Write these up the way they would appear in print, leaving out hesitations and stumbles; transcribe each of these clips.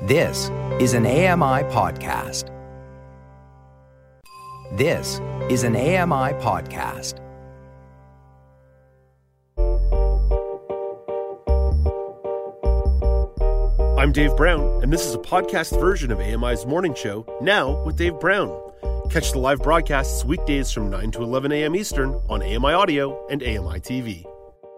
This is an AMI podcast. This is an AMI podcast. I'm Dave Brown, and this is a podcast version of AMI's Morning Show, Now with Dave Brown. Catch the live broadcasts weekdays from 9 to 11 a.m. Eastern on AMI Audio and AMI TV.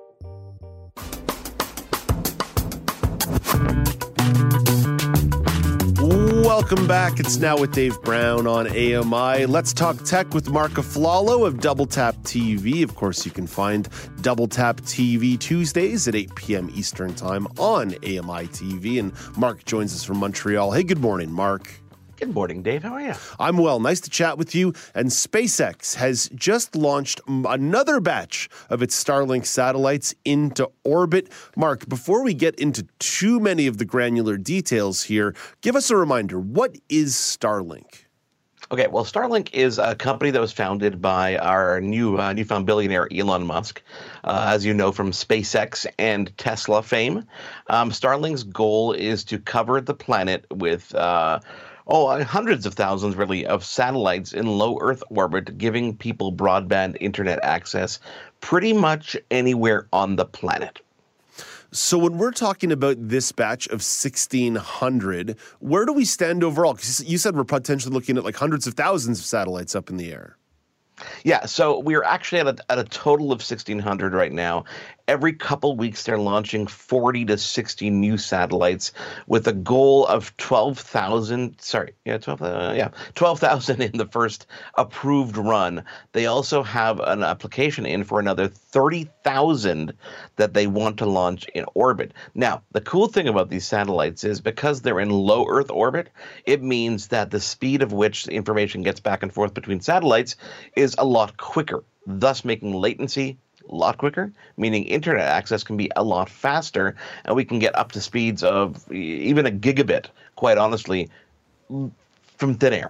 Welcome back. It's Now with Dave Brown on AMI. Let's talk tech with Mark Aflalo of Double Tap TV. Of course, you can find Double Tap TV Tuesdays at 8 p.m. Eastern Time on AMI TV. And Mark joins us from Montreal. Hey, good morning, Mark. Good morning, Dave. How are you? I'm well. Nice to chat with you. And SpaceX has just launched another batch of its Starlink satellites into orbit. Mark, before we get into too many of the granular details here, give us a reminder. What is Starlink? Okay, well, Starlink is a company that was founded by our newfound billionaire Elon Musk, as you know from SpaceX and Tesla fame. Starlink's goal is to cover the planet with hundreds of thousands, really, of satellites in low Earth orbit, giving people broadband internet access pretty much anywhere on the planet. So when we're talking about this batch of 1,600, where do we stand overall? Because you said we're potentially looking at like hundreds of thousands of satellites up in the air. Yeah, so we're actually at a total of 1,600 right now. Every couple weeks, they're launching 40 to 60 new satellites with a goal of 12,000 in the first approved run. They also have an application in for another 30,000 that they want to launch in orbit. Now, the cool thing about these satellites is because they're in low Earth orbit, it means that the speed of which the information gets back and forth between satellites is a lot quicker, thus making latency a lot quicker, meaning internet access can be a lot faster, and we can get up to speeds of even a gigabit, quite honestly, from thin air.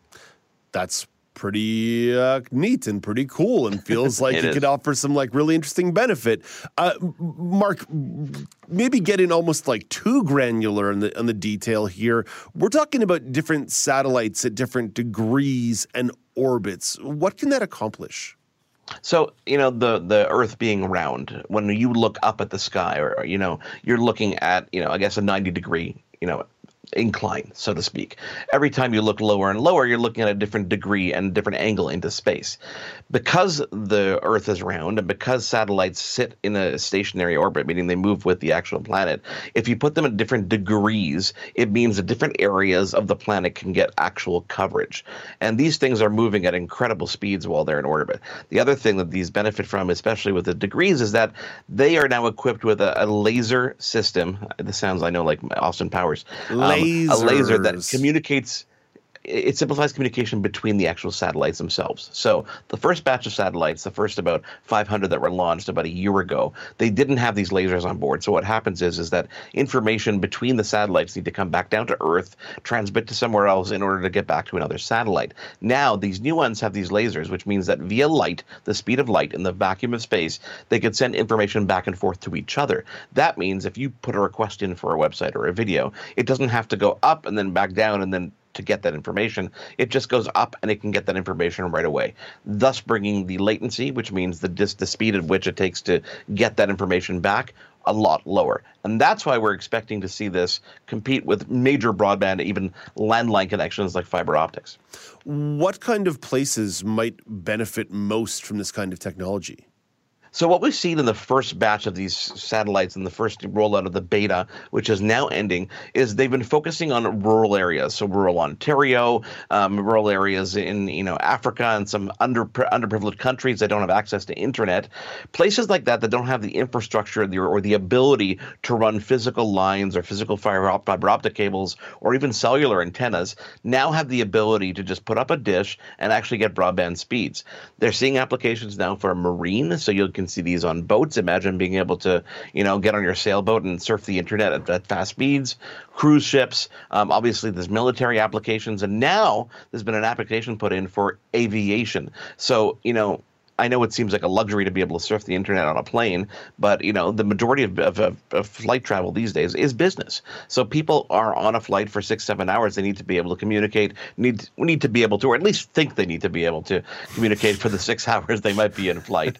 That's pretty neat and pretty cool, and feels like it could offer some like really interesting benefit. Mark, maybe getting almost like too granular on the detail here. We're talking about different satellites at different degrees and orbits. What can that accomplish? So, the Earth being round, when you look up at the sky or, you're looking at, I guess a 90-degree, incline, so to speak. Every time you look lower and lower, you're looking at a different degree and different angle into space. Because the Earth is round and because satellites sit in a stationary orbit, meaning they move with the actual planet, if you put them at different degrees, it means that different areas of the planet can get actual coverage. And these things are moving at incredible speeds while they're in orbit. The other thing that these benefit from, especially with the degrees, is that they are now equipped with a laser system. This sounds, I know, like Austin Powers. A laser that communicates. It simplifies communication between the actual satellites themselves. So the first batch of satellites, the first about 500 that were launched about a year ago, they didn't have these lasers on board. So what happens is that information between the satellites need to come back down to Earth, transmit to somewhere else in order to get back to another satellite. Now, these new ones have these lasers, which means that via light, the speed of light in the vacuum of space, they could send information back and forth to each other. That means if you put a request in for a website or a video, it doesn't have to go up and then back down and then to get that information. It just goes up and it can get that information right away, thus bringing the latency, which means the speed at which it takes to get that information back, a lot lower. And that's why we're expecting to see this compete with major broadband, even landline connections like fiber optics. What kind of places might benefit most from this kind of technology? So what we've seen in the first batch of these satellites and the first rollout of the beta, which is now ending, is they've been focusing on rural areas. So rural Ontario, rural areas in Africa and some underprivileged countries that don't have access to internet. Places like that don't have the infrastructure or the ability to run physical lines or physical fiber optic cables or even cellular antennas now have the ability to just put up a dish and actually get broadband speeds. They're seeing applications now for marine, so you can see these on boats. Imagine being able to, get on your sailboat and surf the internet at fast speeds. Cruise ships, obviously there's military applications, and now there's been an application put in for aviation. So, I know it seems like a luxury to be able to surf the internet on a plane, but the majority of flight travel these days is business. So people are on a flight for 6-7 hours. They need to be able to communicate. We need to be able to, or at least think they need to be able to communicate for the 6 hours they might be in flight.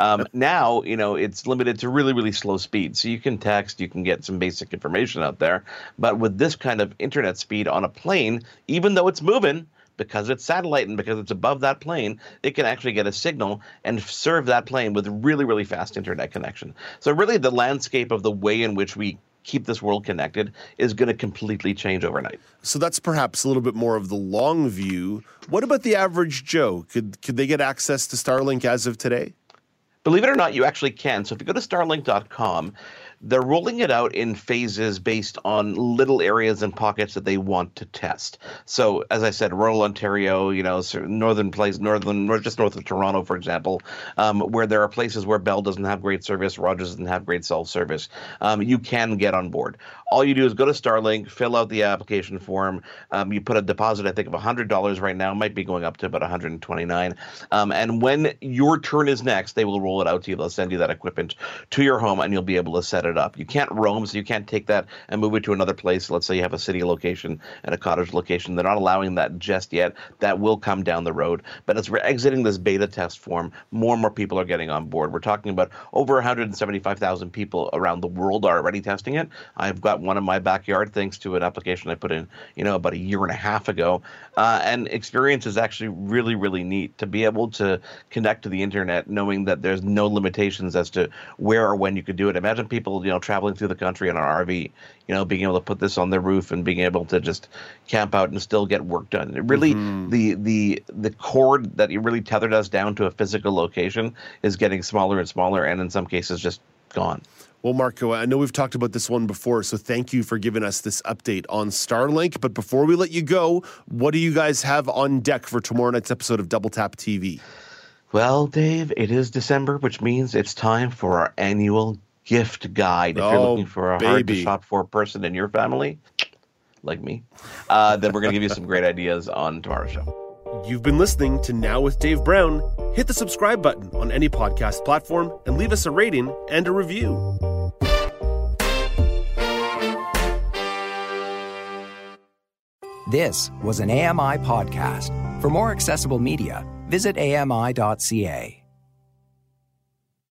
Now, it's limited to really, really slow speed. So you can text, you can get some basic information out there. But with this kind of internet speed on a plane, even though it's moving, because it's satellite and because it's above that plane, it can actually get a signal and serve that plane with really, really fast internet connection. So really the landscape of the way in which we keep this world connected is going to completely change overnight. So that's perhaps a little bit more of the long view. What about the average Joe? Could they get access to Starlink as of today? Believe it or not, you actually can. So if you go to Starlink.com, they're rolling it out in phases based on little areas and pockets that they want to test. So, as I said, rural Ontario, northern place, just north of Toronto, for example, where there are places where Bell doesn't have great service, Rogers doesn't have great cell service, you can get on board. All you do is go to Starlink, fill out the application form. You put a deposit, I think, of $100 right now. It might be going up to about $129. And when your turn is next, they will roll it out to you. They'll send you that equipment to your home, and you'll be able to set it up. You can't roam, so you can't take that and move it to another place. Let's say you have a city location and a cottage location. They're not allowing that just yet. That will come down the road. But as we're exiting this beta test form, more and more people are getting on board. We're talking about over 175,000 people around the world are already testing it. I've got one in my backyard thanks to an application I put in, about a year and a half ago. And experience is actually really, really neat to be able to connect to the internet knowing that there's no limitations as to where or when you could do it. Imagine people, traveling through the country in an RV, being able to put this on their roof and being able to just camp out and still get work done. It really, the cord that you really tethered us down to a physical location is getting smaller and smaller, and in some cases just gone. Well, Marco, I know we've talked about this one before, so thank you for giving us this update on Starlink. But before we let you go, what do you guys have on deck for tomorrow night's episode of Double Tap TV? Well, Dave, it is December, which means it's time for our annual gift guide. If you're looking for a hard-to-shop-for person in your family, like me, then we're going to give you some great ideas on tomorrow's show. You've been listening to Now with Dave Brown. Hit the subscribe button on any podcast platform and leave us a rating and a review. This was an AMI podcast. For more accessible media, visit AMI.ca.